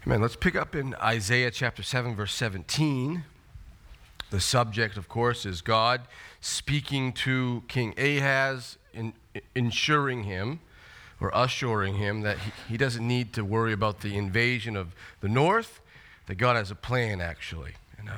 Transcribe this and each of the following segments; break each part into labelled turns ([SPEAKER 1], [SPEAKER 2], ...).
[SPEAKER 1] Amen. Let's pick up in Isaiah chapter 7, verse 17. The subject, of course, is God speaking to King Ahaz, assuring him that he doesn't need to worry about the invasion of the north, that God has a plan, actually. And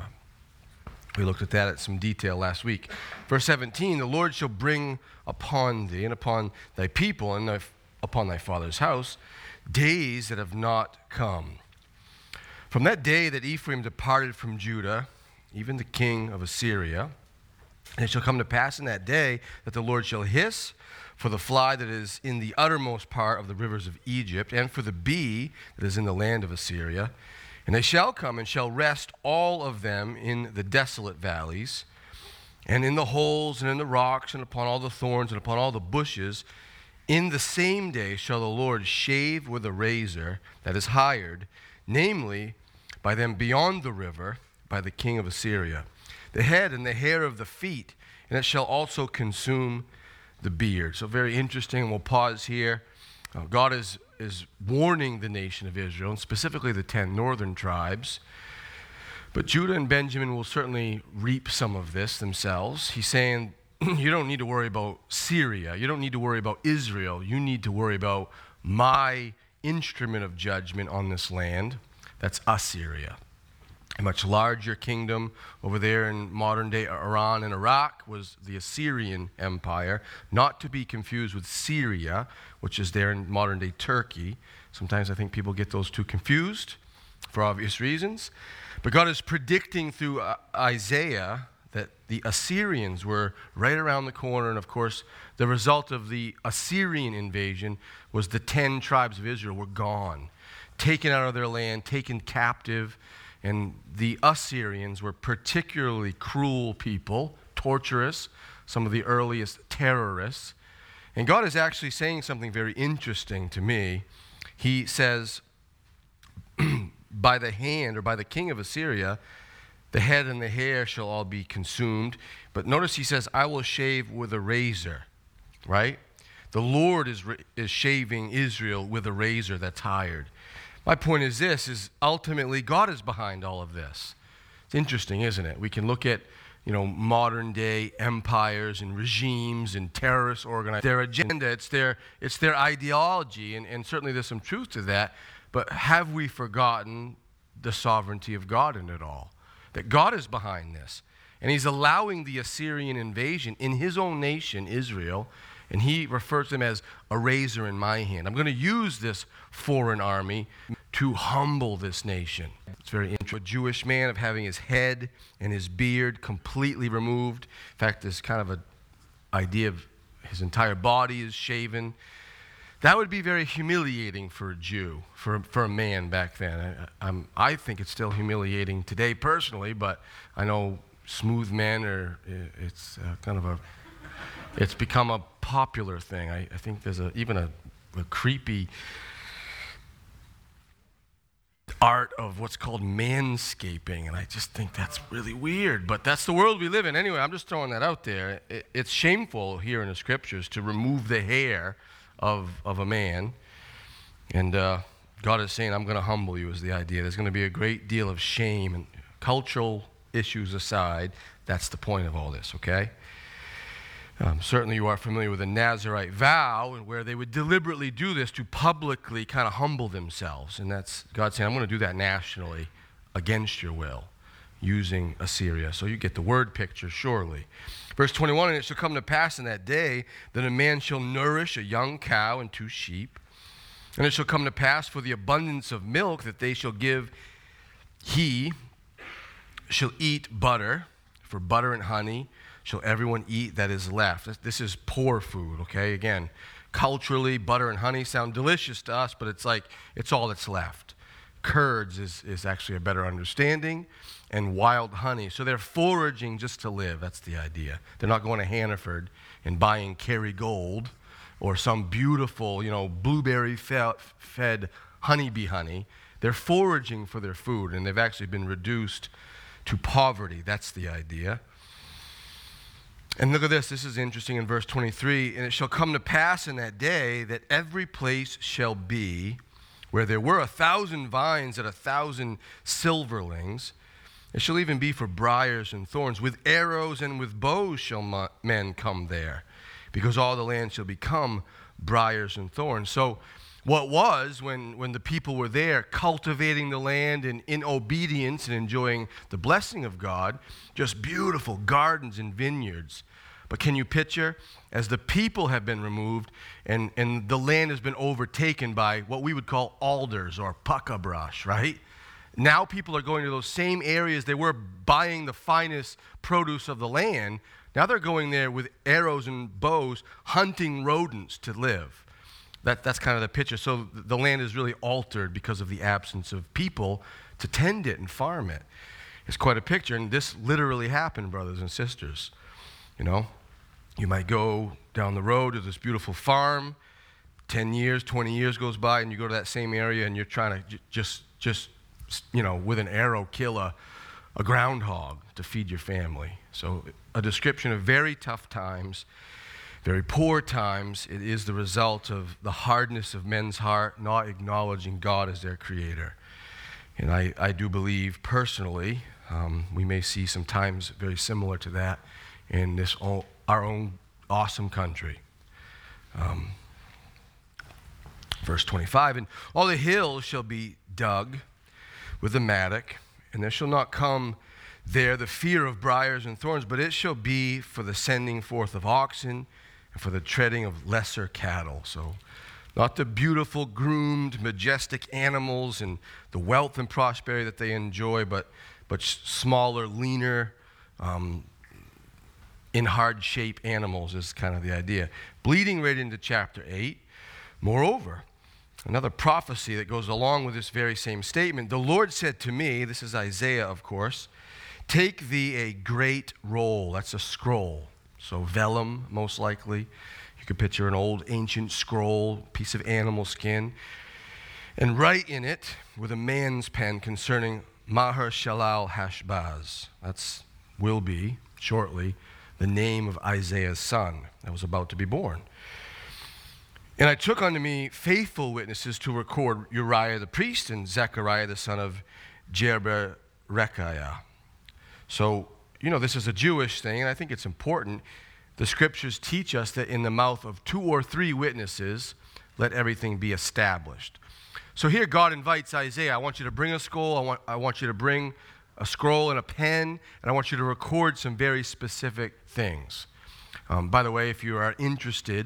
[SPEAKER 1] we looked at that at some detail last week. Verse 17, the Lord shall bring upon thee and upon thy people and upon thy father's house days that have not come. From that day that Ephraim departed from Judah, even the king of Assyria, and it shall come to pass in that day that the Lord shall hiss for the fly that is in the uttermost part of the rivers of Egypt, and for the bee that is in the land of Assyria. And they shall come and shall rest all of them in the desolate valleys, and in the holes, and in the rocks, and upon all the thorns, and upon all the bushes. In the same day shall the Lord shave with a razor that is hired, namely, by them beyond the river, by the king of Assyria, the head and the hair of the feet, and it shall also consume the beard. So very interesting. We'll pause here. God is warning the nation of Israel, and specifically the 10 northern tribes. But Judah and Benjamin will certainly reap some of this themselves. He's saying, you don't need to worry about Syria. You don't need to worry about Israel. You need to worry about my instrument of judgment on this land. That's Assyria. A much larger kingdom over there in modern-day Iran and Iraq was the Assyrian Empire, not to be confused with Syria, which is there in modern-day Turkey. Sometimes I think people get those two confused for obvious reasons. But God is predicting through Isaiah that the Assyrians were right around the corner, and of course, the result of the Assyrian invasion was the 10 tribes of Israel were gone, taken out of their land, taken captive. And the Assyrians were particularly cruel people, torturous, some of the earliest terrorists. And God is actually saying something very interesting to me. He says, by the hand, or by the king of Assyria, the head and the hair shall all be consumed. But notice he says, I will shave with a razor, right? The Lord is shaving Israel with a razor that's hired. My point is this, is ultimately God is behind all of this. It's interesting, isn't it? We can look at, modern day empires and regimes and terrorist organizations, their agenda, it's their ideology, and certainly there's some truth to that, but have we forgotten the sovereignty of God in it all? That God is behind this. And he's allowing the Assyrian invasion in his own nation, Israel, and he refers to them as a razor in my hand. I'm going to use this foreign army to humble this nation. It's very interesting. A Jewish man of having his head and his beard completely removed. In fact, there's kind of an idea of his entire body is shaven. That would be very humiliating for a Jew, for a man back then. I think it's still humiliating today personally, but I know smooth men it's become a popular thing. I think there's even a creepy art of what's called manscaping, and I just think that's really weird, but that's the world we live in. Anyway, I'm just throwing that out there. It's shameful here in the scriptures to remove the hair of a man, and God is saying, I'm going to humble you is the idea. There's going to be a great deal of shame, and cultural issues aside, that's the point of all this, okay? Certainly you are familiar with the Nazirite vow, and where they would deliberately do this to publicly kind of humble themselves. And that's God saying, I'm going to do that nationally against your will, using Assyria. So you get the word picture, surely. Verse 21, and it shall come to pass in that day that a man shall nourish a young cow and 2 sheep. And it shall come to pass for the abundance of milk that they shall give, he shall eat butter, for butter and honey shall everyone eat that is left. This is poor food, okay? Again, culturally, butter and honey sound delicious to us, but it's like, it's all that's left. Curds is actually a better understanding, and wild honey. So they're foraging just to live. That's the idea. They're not going to Hannaford and buying Kerrygold or some beautiful, blueberry-fed honeybee honey. They're foraging for their food, and they've actually been reduced to poverty. That's the idea. And look at this. This is interesting in verse 23. And it shall come to pass in that day that every place shall be Where there were 1,000 vines at 1,000 silverlings, it shall even be for briars and thorns. With arrows and with bows shall men come there, because all the land shall become briars and thorns. So what was, when the people were there cultivating the land and in obedience and enjoying the blessing of God, just beautiful gardens and vineyards. But can you picture, as the people have been removed and the land has been overtaken by what we would call alders or pucka brush, right? Now people are going to those same areas they were buying the finest produce of the land. Now they're going there with arrows and bows, hunting rodents to live. That's kind of the picture. So the land is really altered because of the absence of people to tend it and farm it. It's quite a picture, and this literally happened, brothers and sisters. You know, you might go down the road to this beautiful farm, 10 years, 20 years goes by, and you go to that same area, and you're trying to just with an arrow kill a groundhog to feed your family. So a description of very tough times, very poor times. It is the result of the hardness of men's heart, not acknowledging God as their creator. And I do believe personally, we may see some times very similar to that in our own awesome country. Verse 25, and all the hills shall be dug with a mattock, and there shall not come there the fear of briars and thorns, but it shall be for the sending forth of oxen and for the treading of lesser cattle. So not the beautiful, groomed, majestic animals and the wealth and prosperity that they enjoy, but smaller, leaner, in hard shape animals is kind of the idea. Bleeding right into chapter 8. Moreover, another prophecy that goes along with this very same statement. The Lord said to me, this is Isaiah, of course, take thee a great roll. That's a scroll. So vellum, most likely. You could picture an old ancient scroll, piece of animal skin, and write in it with a man's pen concerning Maher-shalal-Hash-Baz. That's will be, shortly, the name of Isaiah's son that was about to be born. And I took unto me faithful witnesses to record Uriah the priest and Zechariah the son of Jeberechiah. So, this is a Jewish thing, and I think it's important. The scriptures teach us that in the mouth of 2 or 3 witnesses, let everything be established. So here God invites Isaiah, I want you to bring a scroll, I want you to bring a scroll and a pen, and I want you to record some very specific things. By the way, if you are interested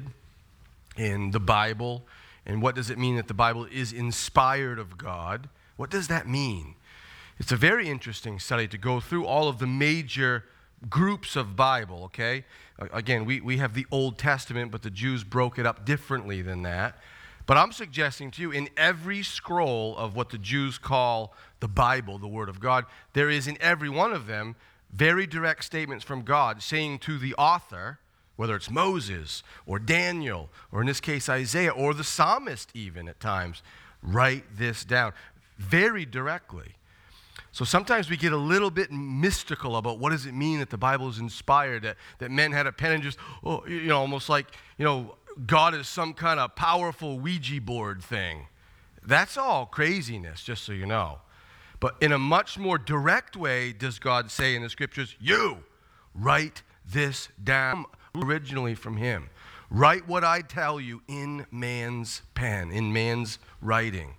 [SPEAKER 1] in the Bible, and what does it mean that the Bible is inspired of God, what does that mean? It's a very interesting study to go through all of the major groups of Bible, okay? Again, we have the Old Testament, but the Jews broke it up differently than that. But I'm suggesting to you, in every scroll of what the Jews call the Bible, the Word of God, there is in every one of them very direct statements from God saying to the author, whether it's Moses or Daniel, or in this case Isaiah, or the psalmist even at times, write this down very directly. So sometimes we get a little bit mystical about what does it mean that the Bible is inspired, that men had a pen and just, almost like, God is some kind of powerful Ouija board thing. That's all craziness, just so you know. But in a much more direct way does God say in the scriptures, you write this down originally from him. Write what I tell you in man's pen, in man's writing.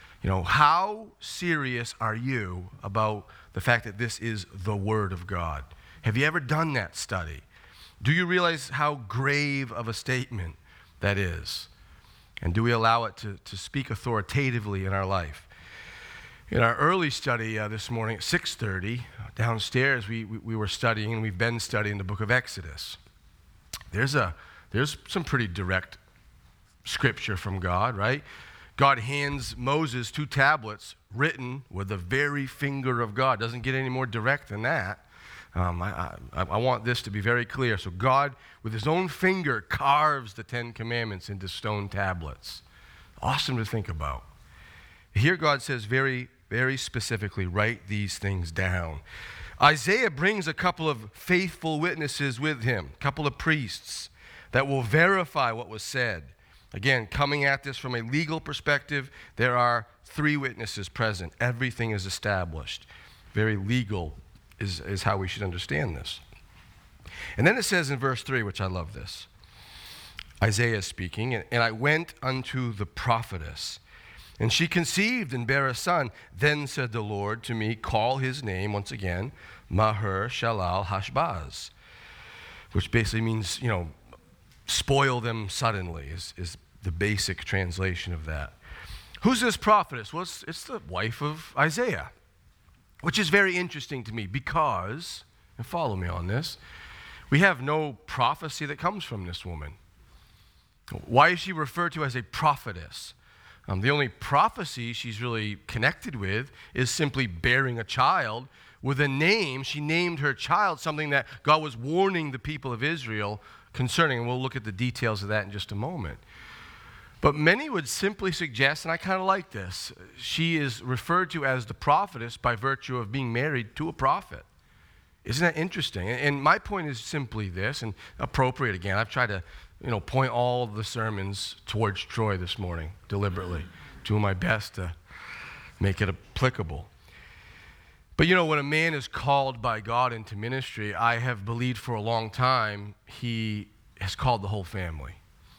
[SPEAKER 1] How serious are you about the fact that this is the Word of God? Have you ever done that study? Do you realize how grave of a statement that is? And do we allow it to speak authoritatively in our life? In our early study this morning at 6:30, downstairs we were studying, and we've been studying the book of Exodus. There's some pretty direct scripture from God, right? God hands Moses 2 tablets written with the very finger of God. Doesn't get any more direct than that. I want this to be very clear. So God, with his own finger, carves the 10 commandments into stone tablets. Awesome to think about. Here God says very, very specifically, write these things down. Isaiah brings a couple of faithful witnesses with him, a couple of priests that will verify what was said. Again, coming at this from a legal perspective, there are 3 witnesses present. Everything is established. Very legal is how we should understand this. And then it says in verse 3, which I love this. Isaiah is speaking, and I went unto the prophetess, and she conceived and bare a son. Then said the Lord to me, call his name, once again, Maher-Shalal-Hash-Baz, which basically means, spoil them suddenly, is the basic translation of that. Who's this prophetess? Well, it's the wife of Isaiah, which is very interesting to me because, and follow me on this, we have no prophecy that comes from this woman. Why is she referred to as a prophetess? The only prophecy she's really connected with is simply bearing a child with a name. She named her child something that God was warning the people of Israel concerning, and we'll look at the details of that in just a moment. But many would simply suggest, and I kind of like this, she is referred to as the prophetess by virtue of being married to a prophet. Isn't that interesting? And my point is simply this, and appropriate again. I've tried to point all the sermons towards Troy this morning, deliberately, doing my best to make it applicable. But when a man is called by God into ministry, I have believed for a long time he has called the whole family.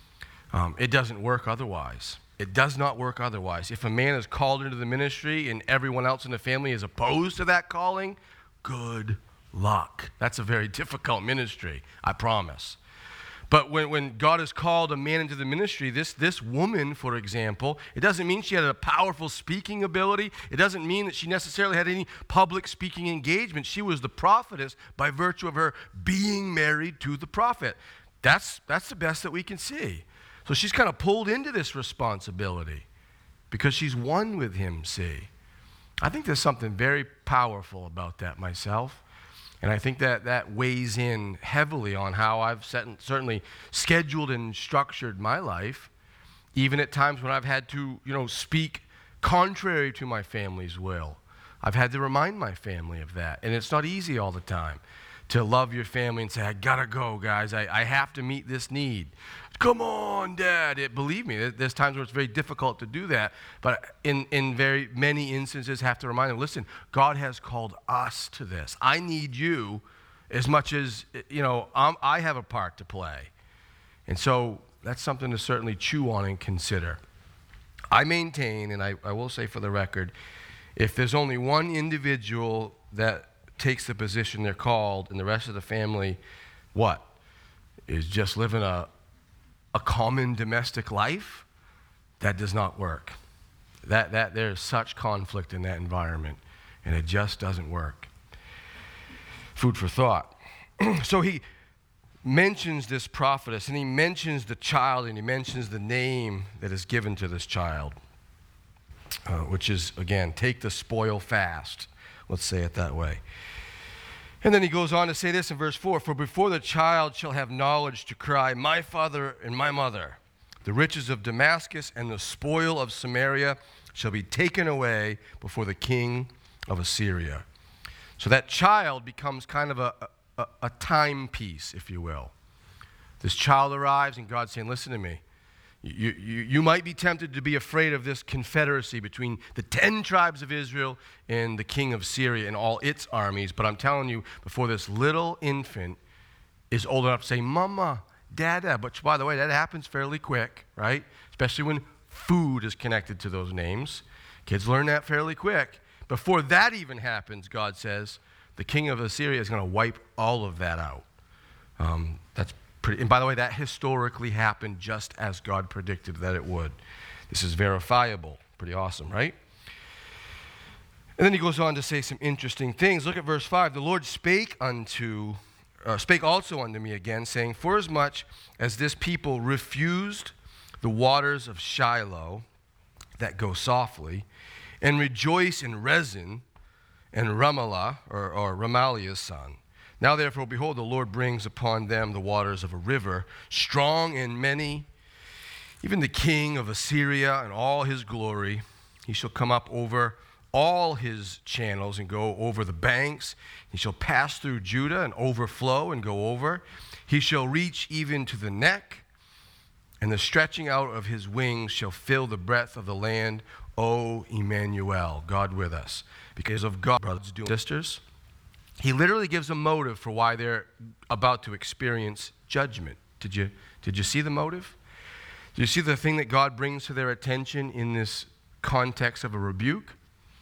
[SPEAKER 1] It doesn't work otherwise. It does not work otherwise. If a man is called into the ministry and everyone else in the family is opposed to that calling, good luck. That's a very difficult ministry, I promise. But when God has called a man into the ministry, this woman, for example, it doesn't mean she had a powerful speaking ability. It doesn't mean that she necessarily had any public speaking engagement. She was the prophetess by virtue of her being married to the prophet. That's the best that we can see. So she's kind of pulled into this responsibility because she's one with him, see. I think there's something very powerful about that myself. And I think that weighs in heavily on how I've certainly scheduled and structured my life, even at times when I've had to, speak contrary to my family's will. I've had to remind my family of that. And it's not easy all the time to love your family and say, I gotta go, guys. I have to meet this need. Come on, Dad. Believe me, there's times where it's very difficult to do that. But in very many instances, have to remind them, listen, God has called us to this. I need you as much as, I have a part to play. And so that's something to certainly chew on and consider. I maintain, and I will say for the record, if there's only one individual that takes the position they're called and the rest of the family, is just living a common domestic life, that does not work. That there's such conflict in that environment, and it just doesn't work. Food for thought. So he mentions this prophetess, and he mentions the child, and he mentions the name that is given to this child, which is, again, take the spoil fast. Let's say it that way. And then he goes on to say this in verse 4, for before the child shall have knowledge to cry, my father and my mother, the riches of Damascus and the spoil of Samaria shall be taken away before the king of Assyria. So that child becomes kind of a timepiece, if you will. This child arrives and God's saying, listen to me. You might be tempted to be afraid of this confederacy between the 10 tribes of Israel and the king of Syria and all its armies. But I'm telling you, before this little infant is old enough to say, Mama, Dada, which, by the way, that happens fairly quick, right? Especially when food is connected to those names. Kids learn that fairly quick. Before that even happens, God says, the king of Assyria is going to wipe all of that out. And by the way, that historically happened just as God predicted that it would. This is verifiable. Pretty awesome, right? And then he goes on to say some interesting things. Look at verse 5. The Lord spake also unto me again, saying, forasmuch as this people refused the waters of Shiloh that go softly, and rejoice in Rezin and Ramallah, or Ramaliah's son. Now therefore, behold, the Lord brings upon them the waters of a river, strong and many, even the king of Assyria and all his glory. He shall come up over all his channels and go over the banks. He shall pass through Judah and overflow and go over. He shall reach even to the neck, and the stretching out of his wings shall fill the breadth of the land. O Emmanuel, God with us. Because of God, brothers and sisters, he literally gives a motive for why they're about to experience judgment. Did you see the motive? Do you see the thing that God brings to their attention in this context of a rebuke?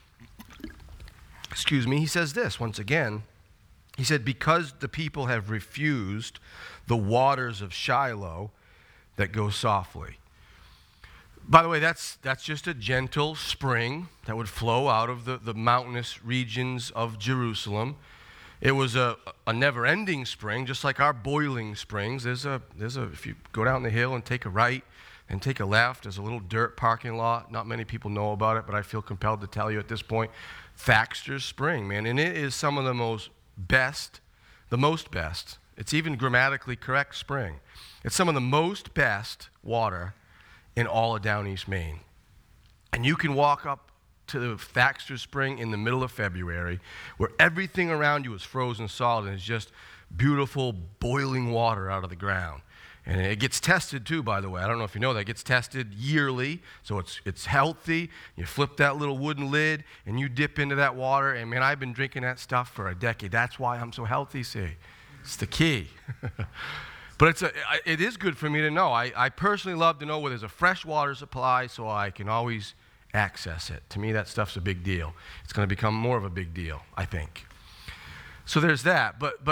[SPEAKER 1] Excuse me, he says this once again. He said, because the people have refused the waters of Shiloh that go softly. By the way, that's just a gentle spring that would flow out of the mountainous regions of Jerusalem. It was a never-ending spring, just like our boiling springs. There's a if you go down the hill and take a right and take a left, there's a little dirt parking lot. Not many people know about it, but I feel compelled to tell you at this point, Thaxter's Spring, man. And it is some of the most best, it's even grammatically correct spring. It's some of the most best water in all of down East Maine. And you can walk up to the Thaxter Spring in the middle of February where everything around you is frozen solid and it's just beautiful boiling water out of the ground. And it gets tested too, by the way. I don't know if you know that. It gets tested yearly, so it's healthy. You flip that little wooden lid and you dip into that water. And man, I've been drinking that stuff for a decade. That's why I'm so healthy, see. It's the key. But it is good for me to know. I personally love to know where there's a fresh water supply so I can always access it. To me, that stuff's a big deal. It's going to become more of a big deal, I think. So there's that. But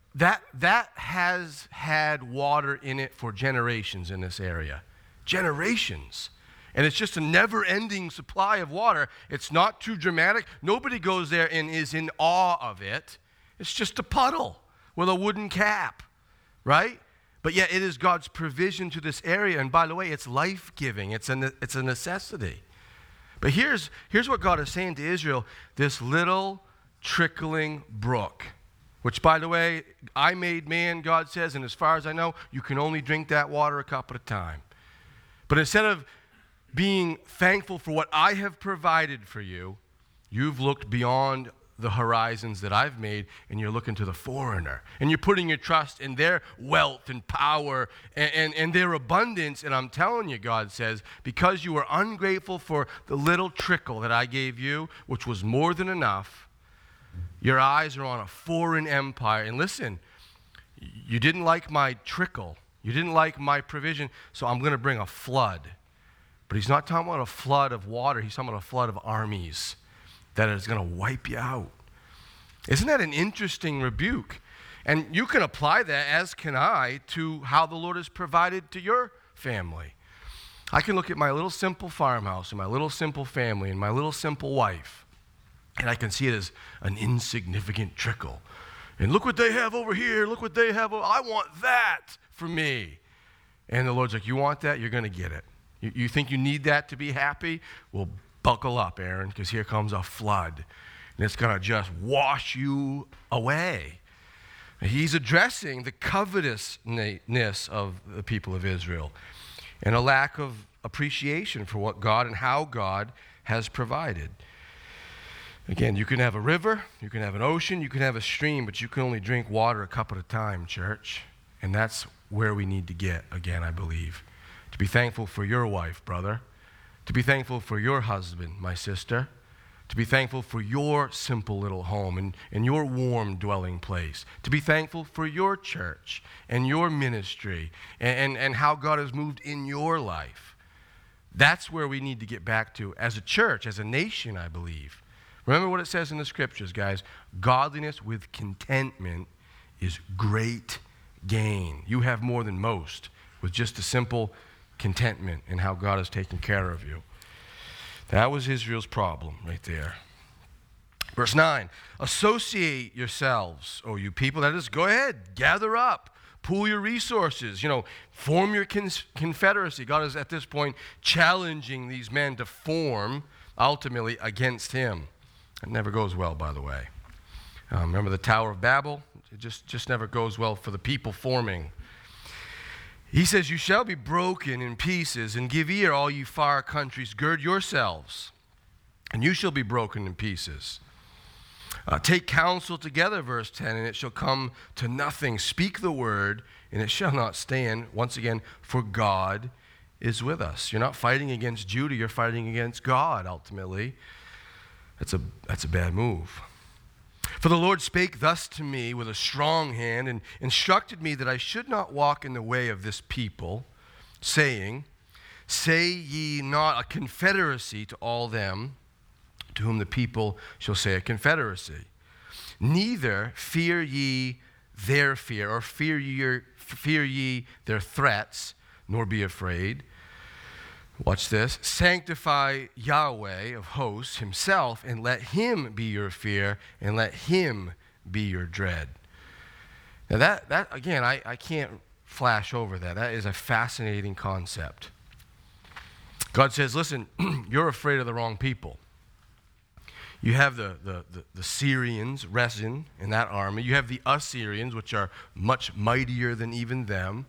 [SPEAKER 1] that has had water in it for generations in this area. Generations. And it's just a never-ending supply of water. It's not too dramatic. Nobody goes there and is in awe of it. It's just a puddle with a wooden cap, right? But yet it is God's provision to this area. And by the way, it's life-giving. It's a necessity. But here's what God is saying to Israel. This little trickling brook, which, by the way, I made man, God says, and as far as I know, you can only drink that water a cup at a time. But instead of being thankful for what I have provided for you, you've looked beyond the horizons that I've made, and you're looking to the foreigner. And you're putting your trust in their wealth and power and their abundance. And I'm telling you, God says, because you were ungrateful for the little trickle that I gave you, which was more than enough, your eyes are on a foreign empire. And listen, you didn't like my trickle. You didn't like my provision, so I'm going to bring a flood. But he's not talking about a flood of water. He's talking about a flood of armies that is going to wipe you out. Isn't that an interesting rebuke? And you can apply that, as can I, to how the Lord has provided to your family. I can look at my little simple farmhouse and my little simple family and my little simple wife, and I can see it as an insignificant trickle. And look what they have over here. Look what they have. I want that for me. And the Lord's like, you want that? You're going to get it. You think you need that to be happy? Well, buckle up, Aaron, because here comes a flood, and it's going to just wash you away. He's addressing the covetousness of the people of Israel and a lack of appreciation for what God and how God has provided. Again, you can have a river, you can have an ocean, you can have a stream, but you can only drink water a cup at a time, church. And that's where we need to get, again, I believe. To be thankful for your wife, brother. To be thankful for your husband, my sister. To be thankful for your simple little home and your warm dwelling place. To be thankful for your church and your ministry and how God has moved in your life. That's where we need to get back to as a church, as a nation, I believe. Remember what it says in the scriptures, guys. Godliness with contentment is great gain. You have more than most with just a simple contentment in how God has taken care of you. That was Israel's problem right there. Verse 9, associate yourselves, O you people. That is, go ahead, gather up, pool your resources, form your confederacy. God is at this point challenging these men to form ultimately against him. It never goes well, by the way. Remember the Tower of Babel? It just never goes well for the people forming. He says, you shall be broken in pieces, and give ear, all you far countries. Gird yourselves, and you shall be broken in pieces. Take counsel together, verse 10, and it shall come to nothing. Speak the word, and it shall not stand. Once again, for God is with us. You're not fighting against Judah, you're fighting against God, ultimately. That's a bad move. For the Lord spake thus to me with a strong hand, and instructed me that I should not walk in the way of this people, saying, Say ye not a confederacy to all them to whom the people shall say a confederacy. Neither fear ye their fear, or fear ye their threats, nor be afraid. Watch this. Sanctify Yahweh of hosts himself, and let him be your fear, and let him be your dread. Now that again, I can't flash over that. That is a fascinating concept. God says, listen, you're afraid of the wrong people. You have the Syrians, Rezin, in that army. You have the Assyrians, which are much mightier than even them.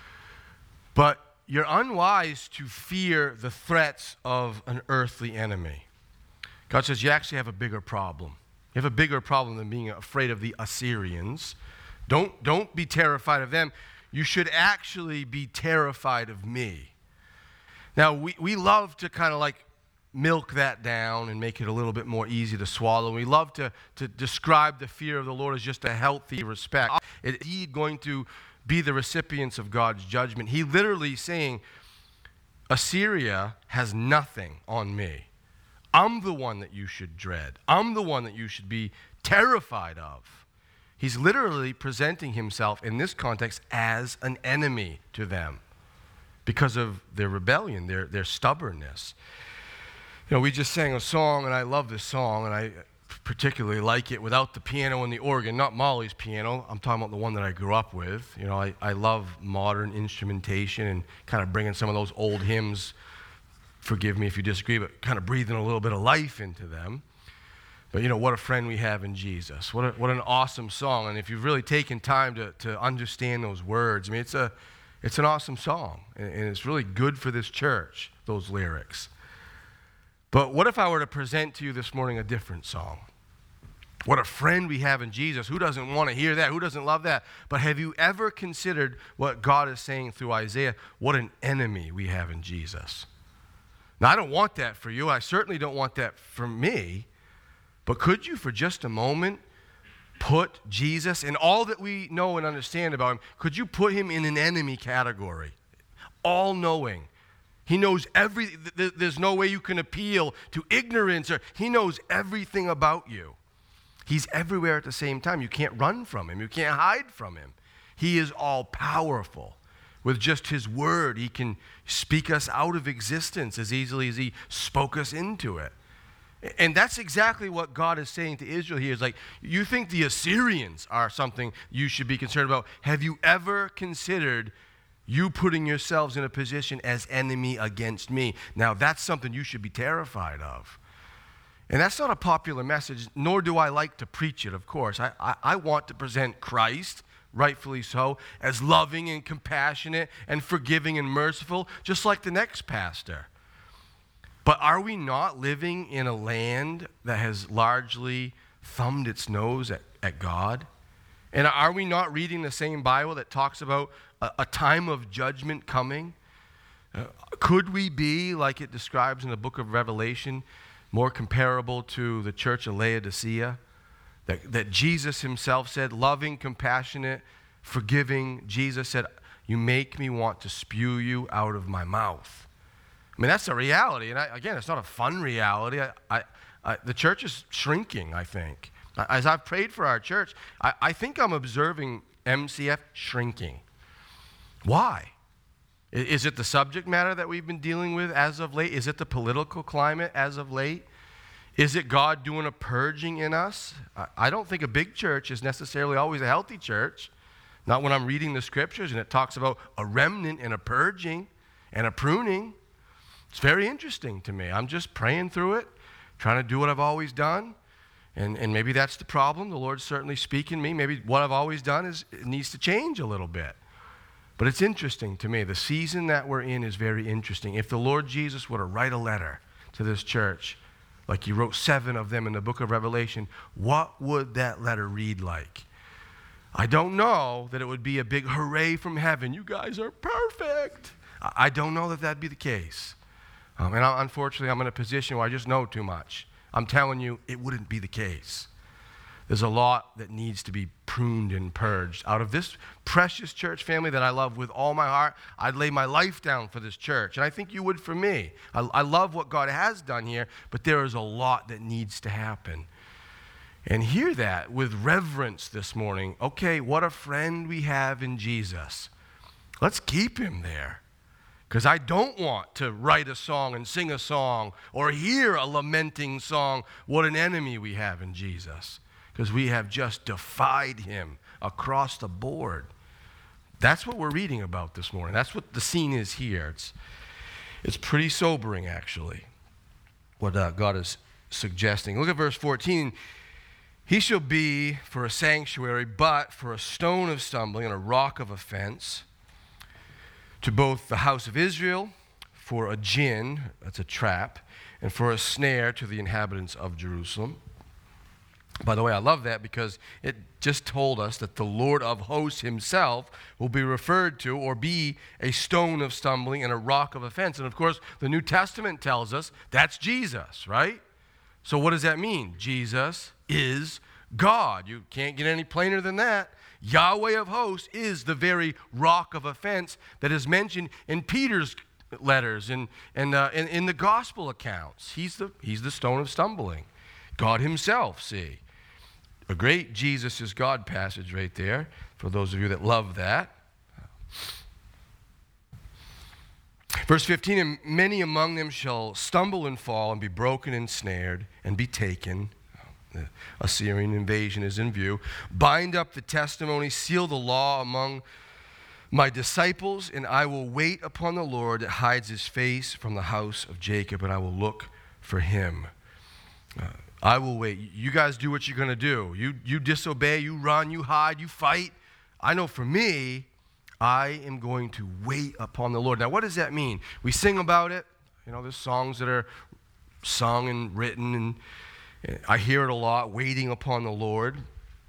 [SPEAKER 1] But you're unwise to fear the threats of an earthly enemy. God says you actually have a bigger problem. You have a bigger problem than being afraid of the Assyrians. Don't be terrified of them. You should actually be terrified of me. Now, we love to kind of like milk that down and make it a little bit more easy to swallow. We love to describe the fear of the Lord as just a healthy respect. It's indeed going to be the recipients of God's judgment. He literally saying, Assyria has nothing on me. I'm the one that you should dread. I'm the one that you should be terrified of. He's literally presenting himself in this context as an enemy to them because of their rebellion, their stubbornness. You know, we just sang a song, and I love this song, and I particularly like it without the piano and the organ, not Molly's piano. I'm talking about the one that I grew up with. You know, I love modern instrumentation and kind of bringing some of those old hymns, forgive me if you disagree, but kind of breathing a little bit of life into them. But, you know, what a friend we have in Jesus. What an awesome song. And if you've really taken time to understand those words, I mean, it's an awesome song, and it's really good for this church, those lyrics. But what if I were to present to you this morning a different song? What a friend we have in Jesus. Who doesn't want to hear that? Who doesn't love that? But have you ever considered what God is saying through Isaiah? What an enemy we have in Jesus. Now, I don't want that for you. I certainly don't want that for me. But could you, for just a moment, put Jesus and all that we know and understand about him, could you put him in an enemy category? All-knowing. He knows everything. There's no way you can appeal to ignorance. He knows everything about you. He's everywhere at the same time. You can't run from him. You can't hide from him. He is all-powerful. With just his word, he can speak us out of existence as easily as he spoke us into it. And that's exactly what God is saying to Israel here. Is like, you think the Assyrians are something you should be concerned about. Have you ever considered you putting yourselves in a position as enemy against me? Now, that's something you should be terrified of. And that's not a popular message, nor do I like to preach it, of course. I want to present Christ, rightfully so, as loving and compassionate and forgiving and merciful, just like the next pastor. But are we not living in a land that has largely thumbed its nose at God? And are we not reading the same Bible that talks about a time of judgment coming? Could we be, like it describes in the book of Revelation, more comparable to the church of Laodicea? That Jesus himself said, loving, compassionate, forgiving. Jesus said, you make me want to spew you out of my mouth. I mean, that's a reality. And again, it's not a fun reality. The church is shrinking, I think. As I've prayed for our church, I think I'm observing MCF shrinking. Why? Is it the subject matter that we've been dealing with as of late? Is it the political climate as of late? Is it God doing a purging in us? I don't think a big church is necessarily always a healthy church. Not when I'm reading the scriptures and it talks about a remnant and a purging and a pruning. It's very interesting to me. I'm just praying through it, trying to do what I've always done. And maybe that's the problem. The Lord's certainly speaking to me. Maybe what I've always done needs to change a little bit. But it's interesting to me. The season that we're in is very interesting. If the Lord Jesus were to write a letter to this church, like he wrote 7 of them in the book of Revelation, what would that letter read like? I don't know that it would be a big hooray from heaven. You guys are perfect. I don't know that that'd be the case. Unfortunately, I'm in a position where I just know too much. I'm telling you, it wouldn't be the case. There's a lot that needs to be pruned and purged. Out of this precious church family that I love with all my heart, I'd lay my life down for this church. And I think you would for me. I love what God has done here, but there is a lot that needs to happen. And hear that with reverence this morning. Okay, what a friend we have in Jesus. Let's keep him there. Because I don't want to write a song and sing a song or hear a lamenting song. What an enemy we have in Jesus. Because we have just defied him across the board. That's what we're reading about this morning. That's what the scene is here. It's pretty sobering, actually, what God is suggesting. Look at verse 14. He shall be for a sanctuary, but for a stone of stumbling and a rock of offense to both the house of Israel, for a gin, that's a trap, and for a snare to the inhabitants of Jerusalem. By the way, I love that because it just told us that the Lord of hosts himself will be referred to or be a stone of stumbling and a rock of offense. And of course, the New Testament tells us that's Jesus, right? So what does that mean? Jesus is God. You can't get any plainer than that. Yahweh of hosts is the very rock of offense that is mentioned in Peter's letters and in the gospel accounts. He's the stone of stumbling. God himself, see. A great Jesus is God passage right there, for those of you that love that. Verse 15, and many among them shall stumble and fall and be broken and snared and be taken. The Assyrian invasion is in view. Bind up the testimony, seal the law among my disciples, and I will wait upon the Lord that hides his face from the house of Jacob, and I will look for him. I will wait. You guys do what you're going to do. You disobey, you run, you hide, you fight. I know for me, I am going to wait upon the Lord. Now, what does that mean? We sing about it. You know, there's songs that are sung and written, and I hear it a lot, waiting upon the Lord.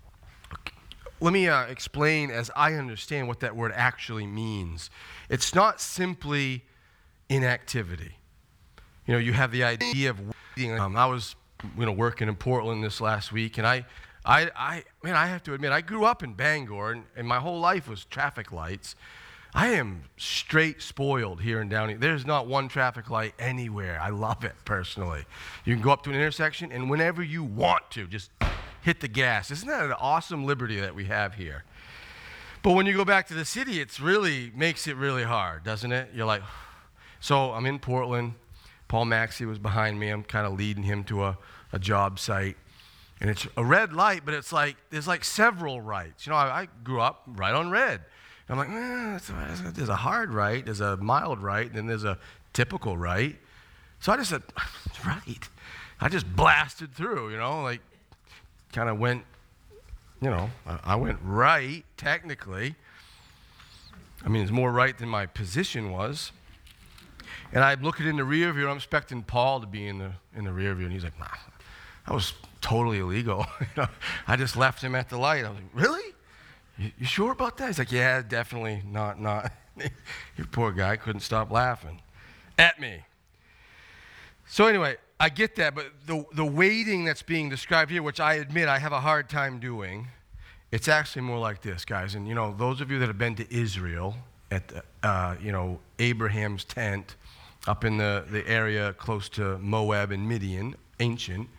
[SPEAKER 1] Let me explain as I understand what that word actually means. It's not simply inactivity. You know, you have the idea of waiting. I was working in Portland this last week, and I have to admit, I grew up in Bangor, and my whole life was traffic lights. I am straight spoiled here in Downey. There's not one traffic light anywhere. I love it personally. You can go up to an intersection, and whenever you want to, just hit the gas. Isn't that an awesome liberty that we have here? But when you go back to the city, it really makes it really hard, doesn't it? You're like, so I'm in Portland. Paul Maxey was behind me. I'm kind of leading him to a job site. And it's a red light, but it's like, there's like several rights. You know, I grew up right on red. And I'm like, there's a hard right, there's a mild right, and then there's a typical right. So I just said, right. I just blasted through, like kind of went, I went right, technically. I mean, it's more right than my position was. And I'm looking in the rear view, and I'm expecting Paul to be in the rear view, and he's like, nah, that was totally illegal. I just left him at the light. I was like, really? You sure about that? He's like, yeah, definitely not. Your poor guy couldn't stop laughing at me. So anyway, I get that, but the waiting that's being described here, which I admit I have a hard time doing, it's actually more like this, guys. And, those of you that have been to Israel at, Abraham's tent, up in the area close to Moab and Midian, ancient,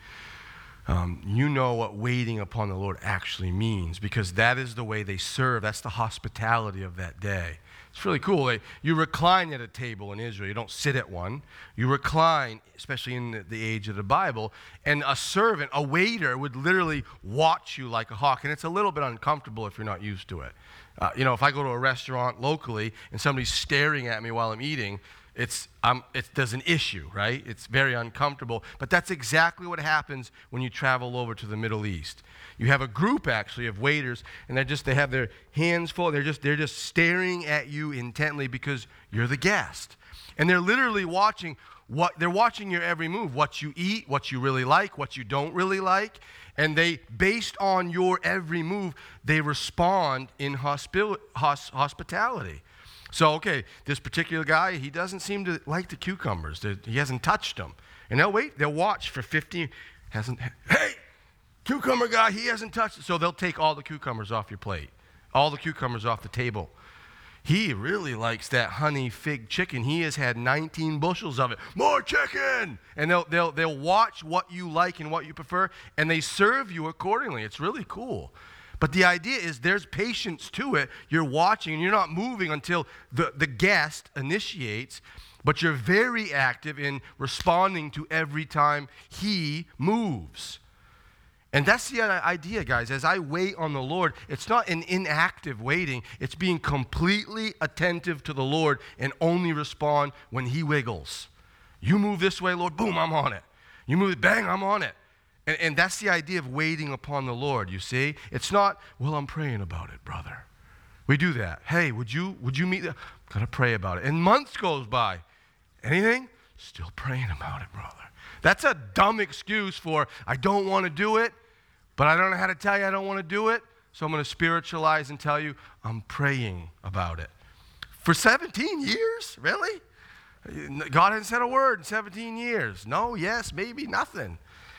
[SPEAKER 1] you know what waiting upon the Lord actually means, because that is the way they serve. That's the hospitality of that day. It's really cool. You recline at a table in Israel. You don't sit at one. You recline, especially in the age of the Bible, and a servant, a waiter, would literally watch you like a hawk, and it's a little bit uncomfortable if you're not used to it. If I go to a restaurant locally and somebody's staring at me while I'm eating, there's an issue, right? It's very uncomfortable. But that's exactly what happens when you travel over to the Middle East. You have a group, actually, of waiters, and they have their hands full. They're just staring at you intently because you're the guest. And they're literally watching they're watching your every move, what you eat, what you really like, what you don't really like, and they, based on your every move, they respond in hospitality. So, okay, this particular guy, he doesn't seem to like the cucumbers. He hasn't touched them. And they'll watch for 15, hey, cucumber guy, he hasn't touched it. So they'll take all the cucumbers off your plate, all the cucumbers off the table. He really likes that honey fig chicken. He has had 19 bushels of it. More chicken! And they'll watch what you like and what you prefer, and they serve you accordingly. It's really cool. But the idea is there's patience to it. You're watching, and you're not moving until the guest initiates, but you're very active in responding to every time he moves. And that's the idea, guys. As I wait on the Lord, it's not an inactive waiting. It's being completely attentive to the Lord and only respond when he wiggles. You move this way, Lord, boom, I'm on it. You move, bang, I'm on it. And that's the idea of waiting upon the Lord, you see? It's not, well, I'm praying about it, brother. We do that. Hey, would you meet? Gotta pray about it. And months goes by. Anything? Still praying about it, brother. That's a dumb excuse for, I don't want to do it, but I don't know how to tell you I don't want to do it, so I'm going to spiritualize and tell you I'm praying about it. For 17 years? Really? God hasn't said a word in 17 years. No, yes, maybe, nothing.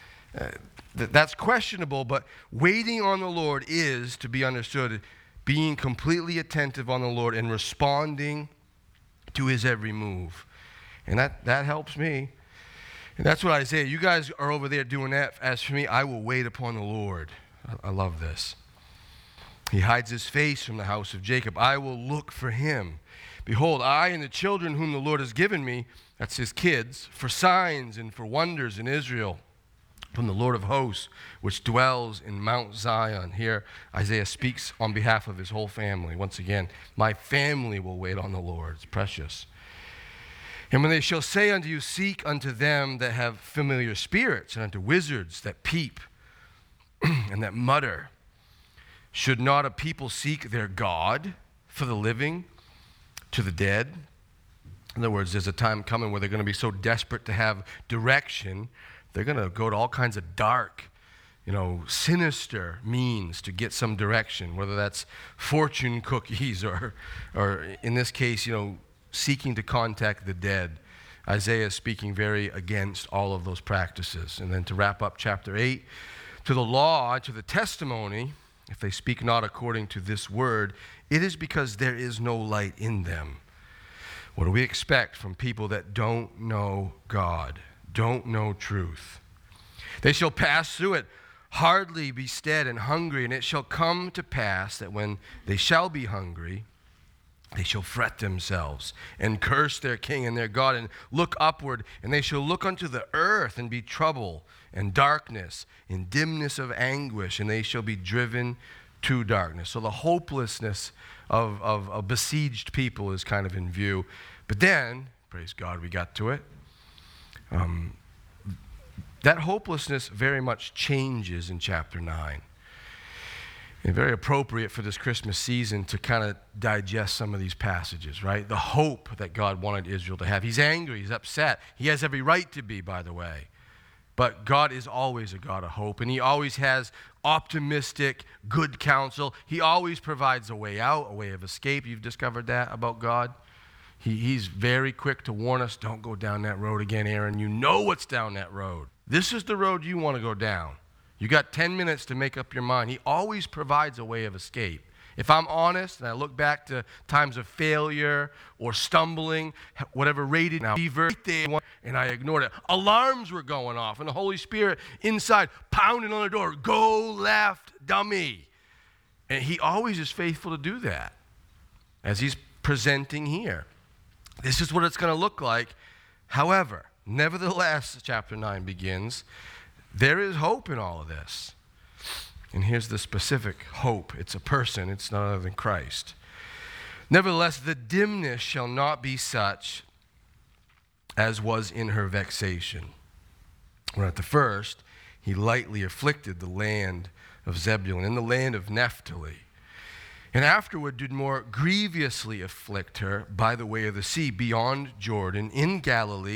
[SPEAKER 1] That's questionable, but waiting on the Lord is, to be understood, being completely attentive on the Lord and responding to his every move. And that helps me. And that's what Isaiah, you guys are over there doing that. As for me, I will wait upon the Lord. I love this. He hides his face from the house of Jacob. I will look for him. Behold, I and the children whom the Lord has given me, that's his kids, for signs and for wonders in Israel, from the Lord of hosts, which dwells in Mount Zion. Here, Isaiah speaks on behalf of his whole family. Once again, my family will wait on the Lord. It's precious. And when they shall say unto you, seek unto them that have familiar spirits, and unto wizards that peep and that mutter, should not a people seek their God for the living to the dead? In other words, there's a time coming where they're going to be so desperate to have direction, they're going to go to all kinds of dark, sinister means to get some direction, whether that's fortune cookies or in this case, seeking to contact the dead. Isaiah is speaking very against all of those practices. And then to wrap up chapter 8, to the law, to the testimony, if they speak not according to this word, it is because there is no light in them. What do we expect from people that don't know God, don't know truth? They shall pass through it, hardly be stead and hungry, and it shall come to pass that when they shall be hungry, they shall fret themselves and curse their king and their God and look upward, and they shall look unto the earth and be trouble and darkness and dimness of anguish, and they shall be driven to darkness. So the hopelessness of besieged people is kind of in view. But then, praise God, we got to it. That hopelessness very much changes in chapter 9. And very appropriate for this Christmas season to kind of digest some of these passages, right? The hope that God wanted Israel to have. He's angry, he's upset. He has every right to be, by the way. But God is always a God of hope, and he always has optimistic, good counsel. He always provides a way out, a way of escape. You've discovered that about God? He's very quick to warn us, don't go down that road again, Aaron. You know what's down that road. This is the road you want to go down. You got 10 minutes to make up your mind. He always provides a way of escape. If I'm honest and I look back to times of failure or stumbling, whatever rated fever, and I ignored it, alarms were going off, and the Holy Spirit inside pounding on the door, go left, dummy. And he always is faithful to do that, as he's presenting here. This is what it's going to look like. However, nevertheless, chapter 9 begins, there is hope in all of this. And here's the specific hope. It's a person. It's none other than Christ. Nevertheless, the dimness shall not be such as was in her vexation. When at the first, he lightly afflicted the land of Zebulun and the land of Naphtali, and afterward did more grievously afflict her by the way of the sea beyond Jordan in Galilee,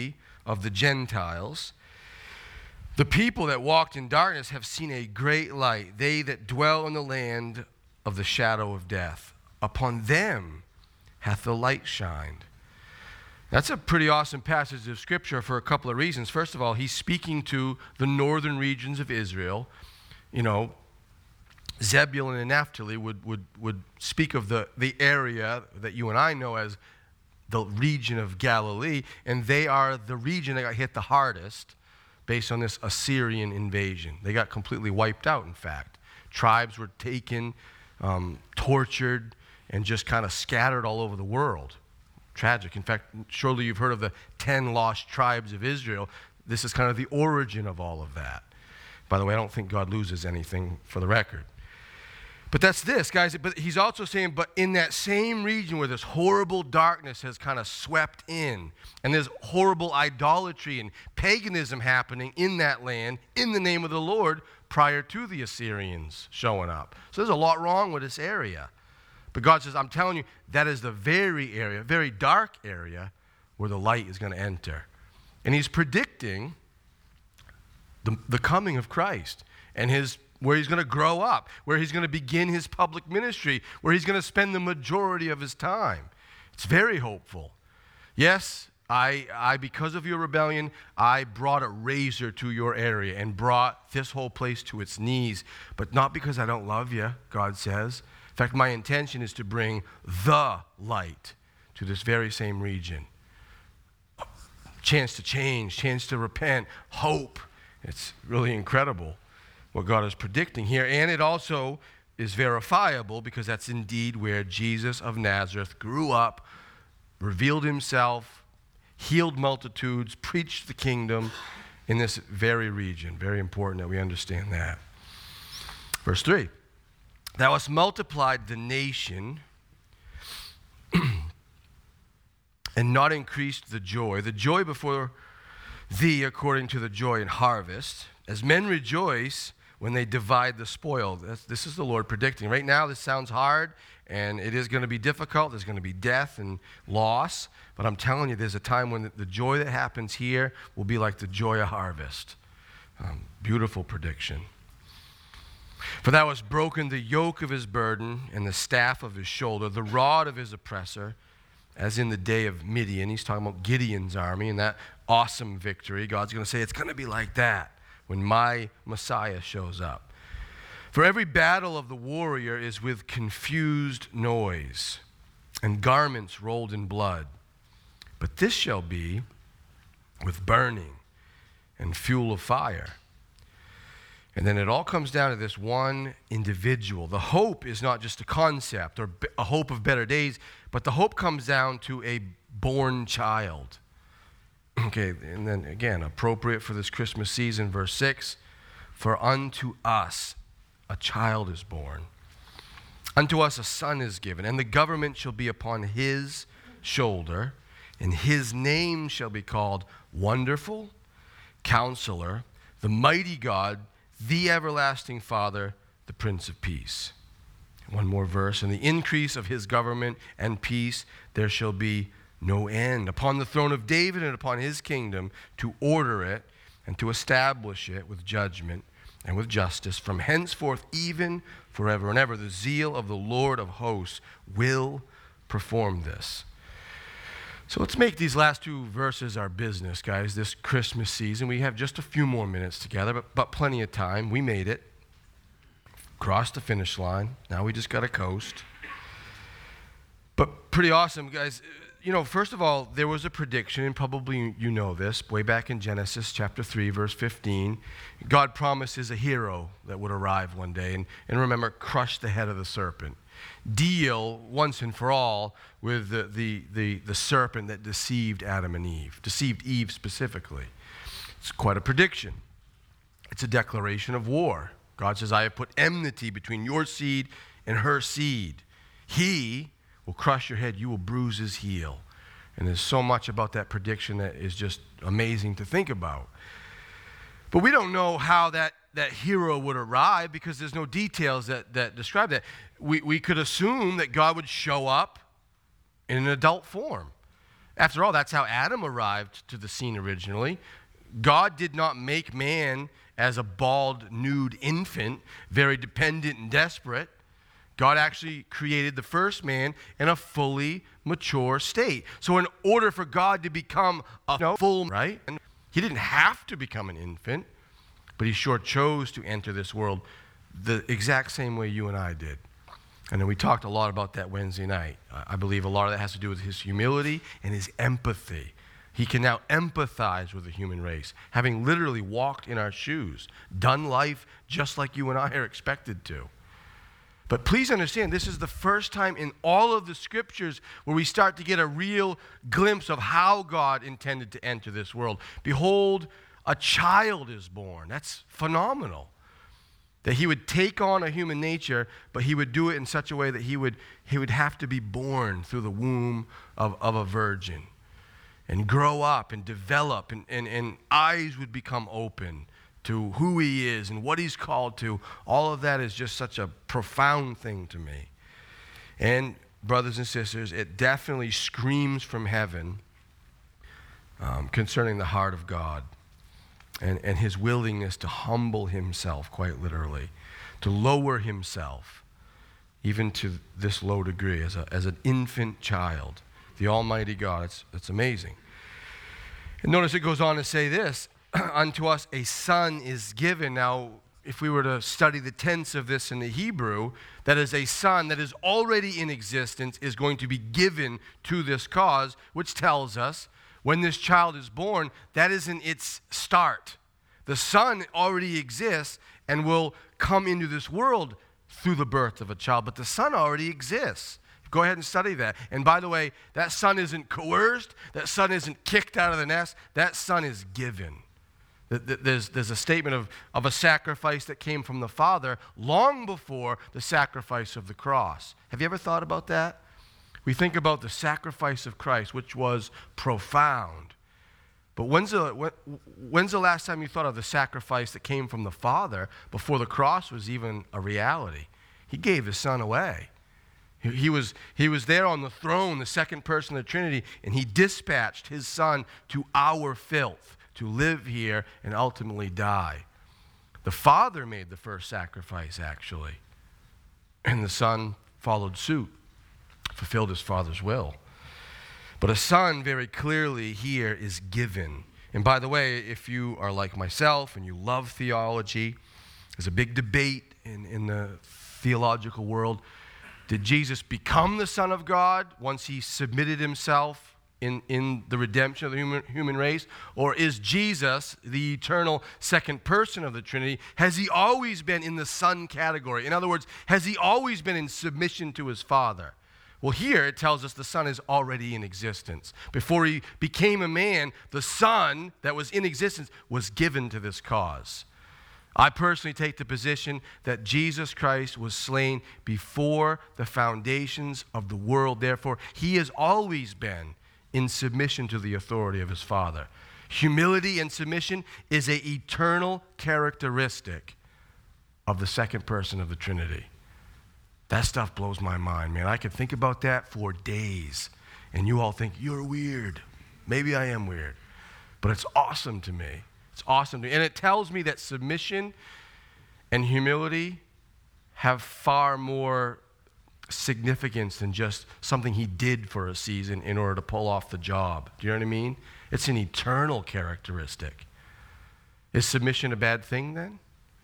[SPEAKER 1] of the Gentiles. The people that walked in darkness have seen a great light. They that dwell in the land of the shadow of death. Upon them hath the light shined. That's a pretty awesome passage of Scripture for a couple of reasons. First of all, he's speaking to the northern regions of Israel. You know, Zebulun and Naphtali would speak of the area that you and I know as the region of Galilee, and they are the region that got hit the hardest based on this Assyrian invasion. They got completely wiped out, in fact. Tribes were taken, tortured, and just kind of scattered all over the world. Tragic. In fact, surely you've heard of the 10 lost tribes of Israel. This is kind of the origin of all of that. By the way, I don't think God loses anything, for the record. But that's this, guys. But he's also saying, but in that same region where this horrible darkness has kind of swept in, and there's horrible idolatry and paganism happening in that land in the name of the Lord prior to the Assyrians showing up. So there's a lot wrong with this area. But God says, I'm telling you, that is the very area, very dark area, where the light is going to enter. And he's predicting the coming of Christ and where he's going to grow up, where he's going to begin his public ministry, where he's going to spend the majority of his time. It's very hopeful. Yes, I because of your rebellion, I brought a razor to your area and brought this whole place to its knees, but not because I don't love you, God says. In fact, my intention is to bring the light to this very same region. Chance to change, chance to repent, hope. It's really incredible what God is predicting here. And it also is verifiable because that's indeed where Jesus of Nazareth grew up, revealed himself, healed multitudes, preached the kingdom in this very region. Very important that we understand that. Verse 3, thou hast multiplied the nation and not increased the joy before thee according to the joy in harvest, as men rejoice when they divide the spoil. This is the Lord predicting. Right now, this sounds hard, and it is going to be difficult. There's going to be death and loss. But I'm telling you, there's a time when the joy that happens here will be like the joy of harvest. Beautiful prediction. For thou hast broken the yoke of his burden and the staff of his shoulder, the rod of his oppressor, as in the day of Midian. He's talking about Gideon's army and that awesome victory. God's going to say it's going to be like that when my Messiah shows up. For every battle of the warrior is with confused noise and garments rolled in blood. But this shall be with burning and fuel of fire. And then it all comes down to this one individual. The hope is not just a concept or a hope of better days, but the hope comes down to a born child. Okay, and then again, appropriate for this Christmas season, verse 6, for unto us a child is born. Unto us a son is given, and the government shall be upon his shoulder, and his name shall be called Wonderful, Counselor, the Mighty God, the Everlasting Father, the Prince of Peace. One more verse. In the increase of his government and peace, there shall be no end. Upon the throne of David and upon his kingdom, to order it and to establish it with judgment and with justice from henceforth even forever and ever. The zeal of the Lord of hosts will perform this. So let's make these last two verses our business, guys, this Christmas season. We have just a few more minutes together, but plenty of time. We made it. Crossed the finish line. Now we just got to coast. But pretty awesome, guys. You know, first of all, there was a prediction, and probably you know this, way back in Genesis chapter 3, verse 15. God promises a hero that would arrive one day, and remember, crush the head of the serpent. Deal once and for all with the serpent that deceived Adam and Eve, deceived Eve specifically. It's quite a prediction. It's a declaration of war. God says, I have put enmity between your seed and her seed. He will crush your head, you will bruise his heel. And there's so much about that prediction that is just amazing to think about. But we don't know how that hero would arrive because there's no details that describe that. We could assume that God would show up in an adult form. After all, that's how Adam arrived to the scene originally. God did not make man as a bald, nude infant, very dependent and desperate. God actually created the first man in a fully mature state. So in order for God to become a full, right? And he didn't have to become an infant, but he sure chose to enter this world the exact same way you and I did. And then we talked a lot about that Wednesday night. I believe a lot of that has to do with his humility and his empathy. He can now empathize with the human race, having literally walked in our shoes, done life just like you and I are expected to. But please understand, this is the first time in all of the scriptures where we start to get a real glimpse of how God intended to enter this world. Behold, a child is born. That's phenomenal. That he would take on a human nature, but he would do it in such a way that he would have to be born through the womb of a virgin and grow up and develop, and eyes would become open to who he is and what he's called to. All of that is just such a profound thing to me. And brothers and sisters, it definitely screams from heaven concerning the heart of God and his willingness to humble himself, quite literally, to lower himself even to this low degree as an infant child. The Almighty God, it's amazing. And notice it goes on to say this, unto us a son is given. Now, if we were to study the tense of this in the Hebrew, that is a son that is already in existence is going to be given to this cause, which tells us when this child is born, that isn't its start. The son already exists and will come into this world through the birth of a child, but the son already exists. Go ahead and study that. And by the way, that son isn't coerced. That son isn't kicked out of the nest. That son is given. There's a statement of a sacrifice that came from the Father long before the sacrifice of the cross. Have you ever thought about that? We think about the sacrifice of Christ, which was profound. But when's the last time you thought of the sacrifice that came from the Father before the cross was even a reality? He gave his son away. He was there on the throne, the second person of the Trinity, and he dispatched his son to our filth, to live here and ultimately die. The Father made the first sacrifice, actually, and the Son followed suit, fulfilled his Father's will. But a son, very clearly here, is given. And by the way, if you are like myself and you love theology, there's a big debate in the theological world. Did Jesus become the Son of God once he submitted himself in the redemption of the human race? Or is Jesus the eternal second person of the Trinity? Has he always been in the Son category? In other words, has he always been in submission to his Father? Well, here it tells us the Son is already in existence. Before he became a man, the Son that was in existence was given to this cause. I personally take the position that Jesus Christ was slain before the foundations of the world. Therefore, he has always been in submission to the authority of his Father. Humility and submission is an eternal characteristic of the second person of the Trinity. That stuff blows my mind, man. I could think about that for days, and you all think, you're weird. Maybe I am weird, but it's awesome to me. It's awesome to me. And it tells me that submission and humility have far more significance than just something he did for a season in order to pull off the job. Do you know what I mean? It's an eternal characteristic. Is submission a bad thing then?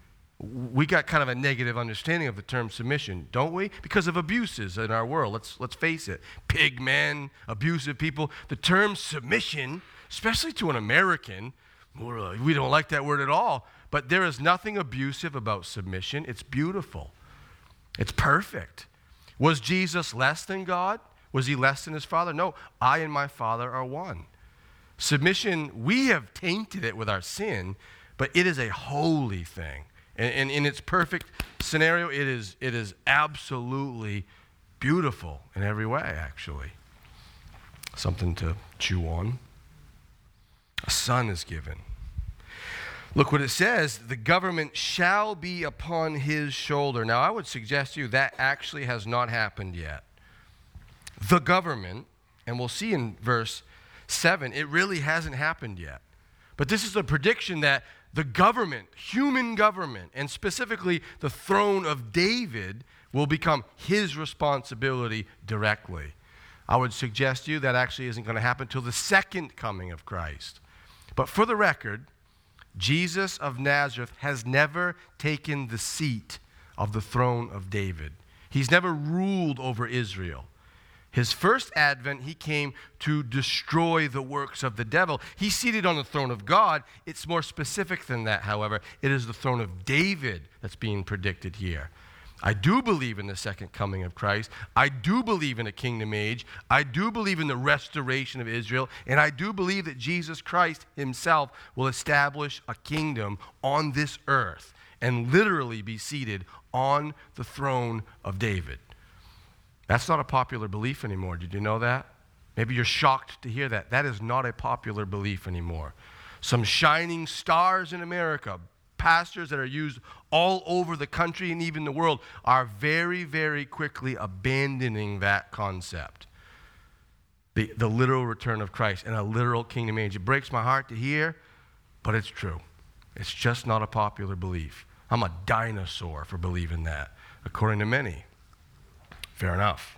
[SPEAKER 1] We got kind of a negative understanding of the term submission, don't we? Because of abuses in our world. Let's face it. Pig men, abusive people. The term submission, especially to an American, we don't like that word at all. But there is nothing abusive about submission. It's beautiful. It's perfect. Was Jesus less than God? Was he less than his Father? No, I and my Father are one. Submission, we have tainted it with our sin, but it is a holy thing. And in its perfect scenario, it is absolutely beautiful in every way, actually. Something to chew on. A son is given. Look what it says, the government shall be upon his shoulder. Now, I would suggest to you that actually has not happened yet. The government, and we'll see in verse 7, it really hasn't happened yet. But this is a prediction that the government, human government, and specifically the throne of David will become his responsibility directly. I would suggest to you that actually isn't going to happen until the second coming of Christ. But for the record, Jesus of Nazareth has never taken the seat of the throne of David. He's never ruled over Israel. His first advent, he came to destroy the works of the devil. He's seated on the throne of God. It's more specific than that, however. It is the throne of David that's being predicted here. I do believe in the second coming of Christ. I do believe in a kingdom age. I do believe in the restoration of Israel. And I do believe that Jesus Christ himself will establish a kingdom on this earth and literally be seated on the throne of David. That's not a popular belief anymore. Did you know that? Maybe you're shocked to hear that. That is not a popular belief anymore. Some shining stars in America, pastors that are used all over the country and even the world, are very, very quickly abandoning that concept. The literal return of Christ and a literal kingdom age. It breaks my heart to hear, but it's true. It's just not a popular belief. I'm a dinosaur for believing that, according to many. Fair enough.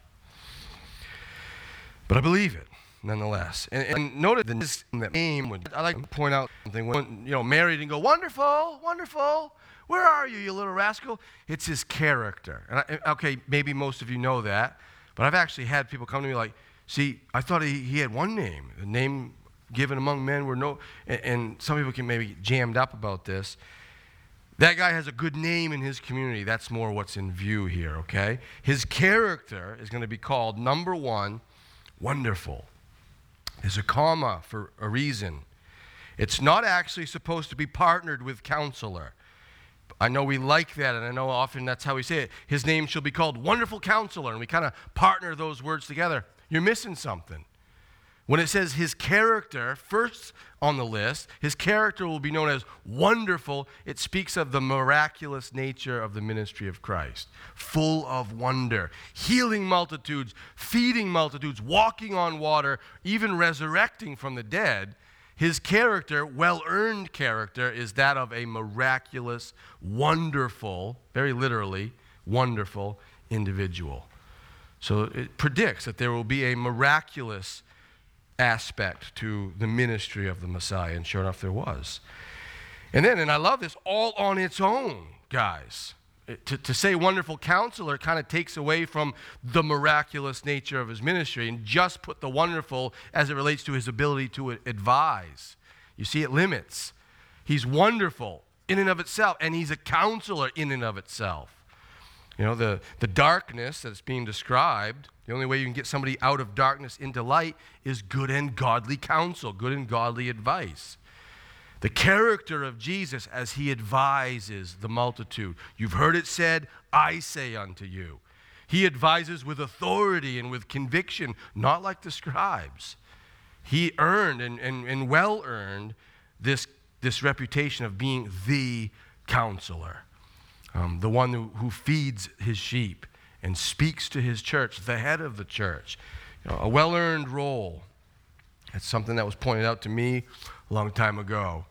[SPEAKER 1] But I believe it, nonetheless. And notice the name, I like to point out something. When, Mary didn't go, wonderful, wonderful, where are you, you little rascal? It's his character. And okay, maybe most of you know that, but I've actually had people come to me like, see, I thought he had one name. The name given among men were no, and some people can maybe get jammed up about this. That guy has a good name in his community. That's more what's in view here, okay? His character is going to be called, number one, wonderful. There's a comma for a reason. It's not actually supposed to be partnered with counselor. I know we like that, and I know often that's how we say it. His name shall be called Wonderful Counselor, and we kind of partner those words together. You're missing something. When it says his character, first on the list, his character will be known as wonderful. It speaks of the miraculous nature of the ministry of Christ, full of wonder, healing multitudes, feeding multitudes, walking on water, even resurrecting from the dead. His character, well-earned character, is that of a miraculous, wonderful, very literally, wonderful individual. So it predicts that there will be a miraculous aspect to the ministry of the Messiah, and sure enough there was. And I love this, all on its own, guys. To say wonderful counselor kind of takes away from the miraculous nature of his ministry and just put the wonderful as it relates to his ability to advise. You see, it limits. He's wonderful in and of itself, and he's a counselor in and of itself. The darkness that's being described, the only way you can get somebody out of darkness into light is good and godly counsel, good and godly advice. The character of Jesus as he advises the multitude. You've heard it said, I say unto you. He advises with authority and with conviction, not like the scribes. He earned and well earned this reputation of being the counselor. The one who feeds his sheep and speaks to his church, the head of the church. A well-earned role. It's something that was pointed out to me a long time ago.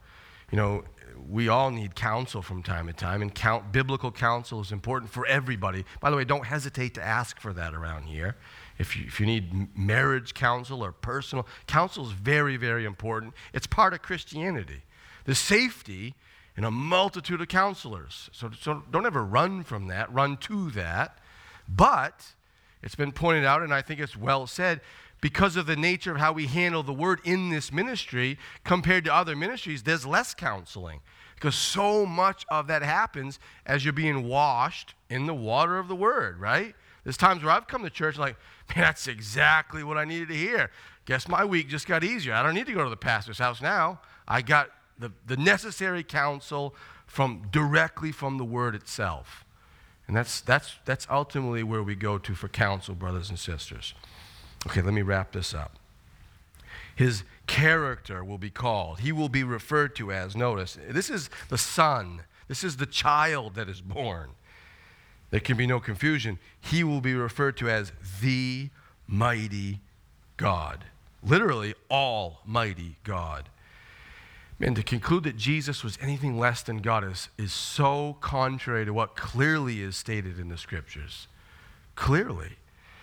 [SPEAKER 1] We all need counsel from time to time, and biblical counsel is important for everybody. By the way, don't hesitate to ask for that around here. If you need marriage counsel or personal counsel, is very, very important. It's part of Christianity. The safety in a multitude of counselors. So don't ever run from that, run to that. But it's been pointed out, and I think it's well said, because of the nature of how we handle the word in this ministry compared to other ministries, there's less counseling. Because so much of that happens as you're being washed in the water of the word, right? There's times where I've come to church like, man, that's exactly what I needed to hear. Guess my week just got easier. I don't need to go to the pastor's house now. I got the necessary counsel directly from the word itself. And that's ultimately where we go to for counsel, brothers and sisters. Okay, let me wrap this up. His character will be called. He will be referred to as, notice, this is the son. This is the child that is born. There can be no confusion. He will be referred to as the mighty God. literally almighty God. Man, to conclude that Jesus was anything less than God is so contrary to what clearly is stated in the Scriptures. Clearly.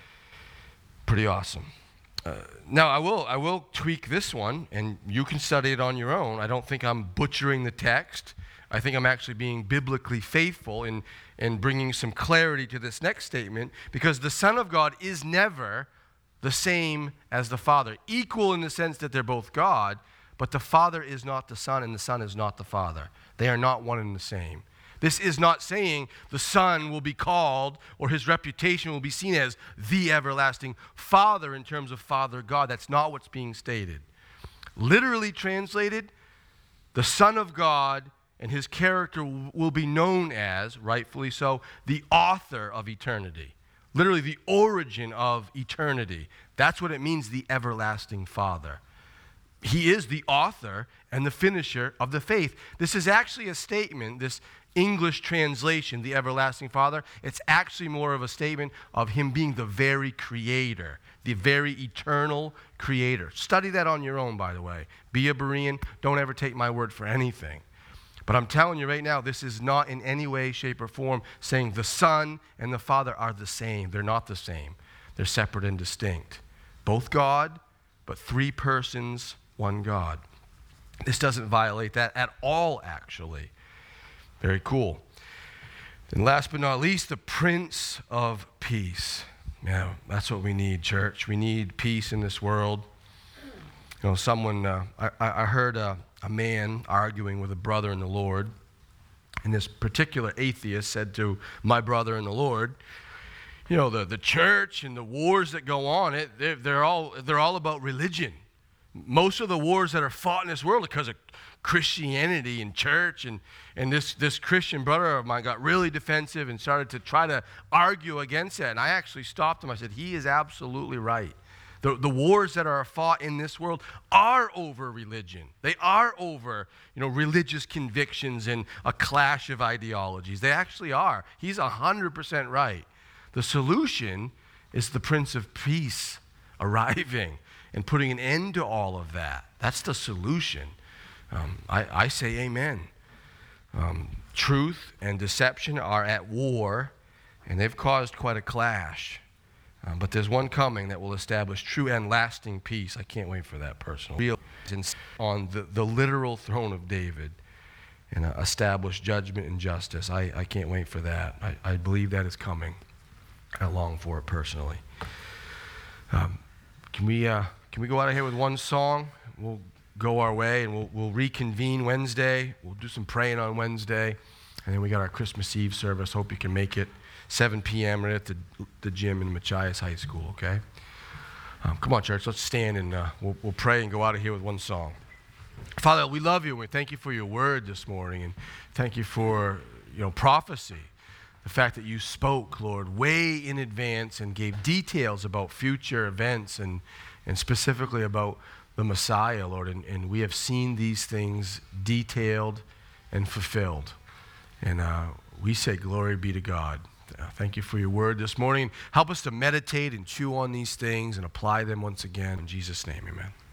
[SPEAKER 1] Pretty awesome. Now, I will tweak this one, and you can study it on your own. I don't think I'm butchering the text. I think I'm actually being biblically faithful in bringing some clarity to this next statement, because the Son of God is never the same as the Father. Equal in the sense that they're both God, but the Father is not the Son, and the Son is not the Father. They are not one and the same. This is not saying the Son will be called or his reputation will be seen as the everlasting Father in terms of Father God. That's not what's being stated. Literally translated, the Son of God and his character will be known as, rightfully so, the author of eternity. Literally the origin of eternity. That's what it means, the everlasting Father. He is the author and the finisher of the faith. This is actually a statement, this English translation, the everlasting Father, it's actually more of a statement of him being the very creator, the very eternal creator. Study that on your own, by the way. Be a Berean. Don't ever take my word for anything. But I'm telling you right now, this is not in any way, shape, or form saying the Son and the Father are the same. They're not the same. They're separate and distinct. Both God, but three persons, one God. This doesn't violate that at all, actually. Very cool. And last but not least, the Prince of Peace. Yeah, that's what we need, church. We need peace in this world. You know, I heard a man arguing with a brother in the Lord, and this particular atheist said to my brother in the Lord, you know, the church and the wars that go on, they're all about religion. Most of the wars that are fought in this world are because of Christianity and church, and this Christian brother of mine got really defensive and started to try to argue against that. And I actually stopped him. I said, he is absolutely right. The wars that are fought in this world are over religion. They are over, religious convictions and a clash of ideologies. They actually are. He's 100% right. The solution is the Prince of Peace arriving and putting an end to all of that. That's the solution. I say amen. Truth and deception are at war, and they've caused quite a clash. But there's one coming that will establish true and lasting peace. I can't wait for that personally. On the literal throne of David and establish judgment and justice. I can't wait for that. I believe that is coming. I long for it personally. Can we go out of here with one song? We'll go our way, and we'll reconvene Wednesday. We'll do some praying on Wednesday, and then we got our Christmas Eve service. Hope you can make it. 7 p.m. right at the gym in Machias High School, okay? Come on, church, let's stand and we'll pray and go out of here with one song. Father, we love you, and we thank you for your word this morning, and thank you for prophecy, the fact that you spoke, Lord, way in advance and gave details about future events and specifically about the Messiah, Lord, and we have seen these things detailed and fulfilled, and we say glory be to God. Thank you for your word this morning. Help us to meditate and chew on these things and apply them once again. In Jesus' name, amen.